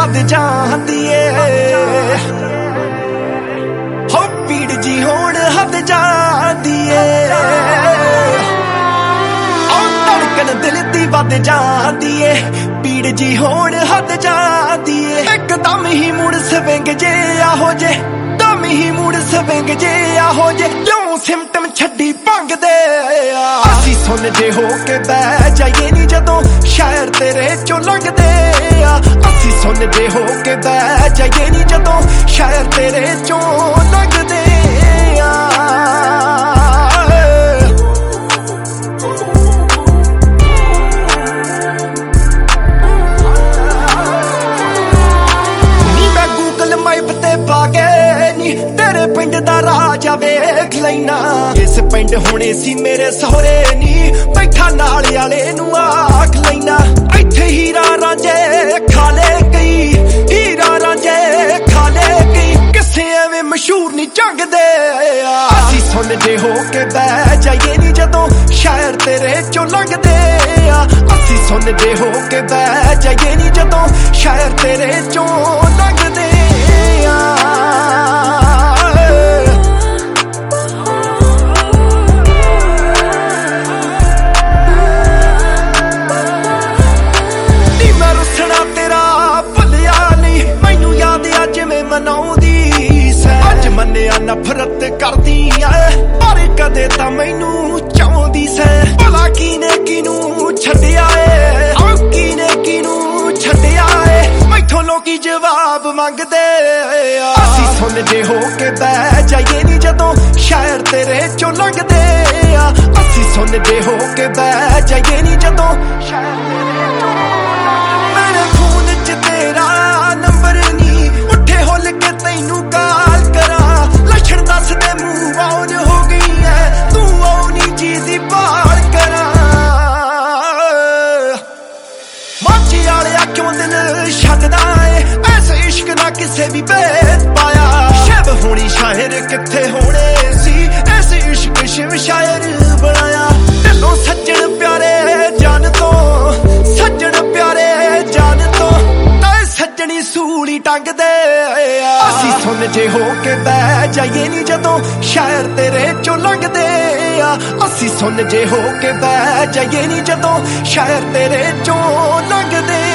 ਵੱਧ ਜਾਂਦੀ ਏ ਹੋ ਪੀੜ ਜੀ ਹੋਣ ਹੱਦ ਜਾਂਦੀ ਏ ਦਿਲ ਦੀ ਵੱਧ ਜਾਂਦੀ ਏ ਪੀੜ ਜੀ ਹੋਣ ਹੱਦ ਜਾਂਦੀ ਏ ਇੱਕਦਮ ਹੀ ਮੁੜ ਸਵਿੰਗ ਜੇ ਆਹੋ ਜੇ ਦਮ ਹੀ ਮੁੜ ਸਵਿੰਗ ਜੇ ਆਹੋ ਜੇ ਕਿਉਂ ਸਿੰਪਟਮ ਛੱਡੀ ਭੰਗਦੇ ਅਸੀਂ ਸੁਣ ਜੇ ਹੋ ਕੇ ਬਹਿ ਜਾਈਏ ਨੀ ਜਦੋਂ ਸ਼ਾਇਰ ਤੇਰੇ ਚੋਂ ਲੰਘਦੇ ਆ ਅਸੀਂ ਸੁਣ ਜੇ ਹੋ ਕੇ ਬਹਿ ਜਾਈਏ ਨੀ ਜਦੋਂ ਸ਼ਾਇਰ ਤੇਰੇ ਚੋਂ ਲੰਘਦੇ ਆ ਤੇਰੇ ਪਿੰਡ ਦਾ ਰਾਜਾ ਵੇਖ ਲੈਣਾ ਇਸ ਪਿੰਡ ਹੋਣੇ ਸੀ ਮੇਰੇ ਸਹੁਰੇ ਨੀ ਬੈਠਾ ਨਾਲ ਵਾਲੇ ਨੂੰ ਆਖ ਲੈਣਾ ਇੱਥੇ ਹੀਰਾ ਰਾਂਝੇ ਖਾਲੇ ਗਈ ਹੀਰਾ ਰਾਂਝੇ ਖਾਲੇ ਗਈ ਕਿਸੇ ਐਵੇਂ ਮਸ਼ਹੂਰ ਨਹੀਂ ਝੰਗਦੇ ਅਸੀਂ ਸੁਣ ਜੇ ਹੋ ਕੇ ਬਹਿ ਜਾਈਏ ਨੀ ਜਦੋਂ ਸ਼ਾਇਰ ਤੇਰੇ ਚੋਂ ਲੰਘਦੇ ਆ ਅਸੀਂ ਸੁਣ ਜੇ ਹੋ ਕੇ ਬਹਿ ਜਾਈਏ ਨੀ ਜਦੋਂ ਸ਼ਾਇਰ ਤੇਰੇ ਚੋਂ ਲੰਘਦੇ ਆ ਮੰਨਿਆ ਨਫ਼ਰਤ ਕਰਦੀ ਐ ਪਰ ਕਦੇ ਤਾਂ ਮੈਨੂੰ ਚਾਹੁੰਦੀ ਸੈ ਭਲਾ ਕਿਨੂੰ ਛੱਡਿਆ ਏ ਕਿਨੇ ਕਿਨੂੰ ਛੱਡਿਆ ਏ ਮੈਥੋਂ ਲੋਕੀ ਜਵਾਬ ਮੰਗਦੇ ਅਸੀਂ ਸੁਣ ਜੇ ਹੋ ਕੇ ਬਹਿ ਜਾਈਏ ਨੀ ਜਦੋਂ ਸ਼ਾਇਰ ਤੇਰੇ ਚੋਂ ਲੰਘਦੇ ਆ ਅਸੀਂ ਸੁਣ ਜੇ ਹੋ ਕੇ ਬਹਿ ਜਾਈਏ ਨੀ ਜਦੋਂ ਸ਼ਾਇਰ ਤੇਰੇ ਚੋਂ ਮੇਰੇ ਖੂਨ ਚ ਤੇਰਾ ਨੰਬਰ ਨੀ ਉੱਠੇ ਹੁੱਲ ਕੇ ਤੈਨੂੰ ਕਾਲ ਕਰਾਂ ਲੱਛਣ ਦੱਸਦੇ ਮੂੰਹ ਆਉਣ ਹੋ ਗਈ ਐ ਤੂੰ ਆਉਣੀ ਚੀਜ਼ ਦੀ ਭਾਲ ਕਰਾਂ ਮਾਝੀ ਵਾਲਿਆ ਕਿਉਂ ਦਿਲ ਛੱਡਦਾ ਏ ਐਸੇ ਇਸ਼ਕ ਨਾ ਕਿਸੇ ਵੀ ਭੇਦ ਪਾਇਆ ਸ਼ਿਵ ਹੋਣੀ ਸ਼ਾਇਰ ਕਿੱਥੇ ਹੋਣੇ ਸੀ ਐਸੇ ਇਸ਼ਕ ਸ਼ਿਵ ਸ਼ਾਇਰ ਬਣਾਇਆ ਢਿੱਲੋਂ ਸੱਜਣ ਪਿਆਰੇ ਜਾਨ ਤੋਂ ਸੱਜਣ ਪਿਆਰੇ ਜਾਨ ਤੋਂ ਸੱਜਣੀ ਸੂਲੀ ਟੰਗਦੇ ਅਸੀਂ ਸੁਣ ਜੇ ਹੋ ਕੇ ਬਹਿ ਜਾਈਏ ਨੀ ਜਦੋਂ ਸ਼ਾਇਰ ਤੇਰੇ ਚੋਂ ਲੰਘਦੇ ਆ ਅਸੀਂ ਸੁਣ ਜੇ ਹੋ ਕੇ ਬਹਿ ਜਾਈਏ ਨੀ ਜਦੋਂ ਸ਼ਾਇਰ ਤੇਰੇ ਚੋਂ ਲੰਘਦੇ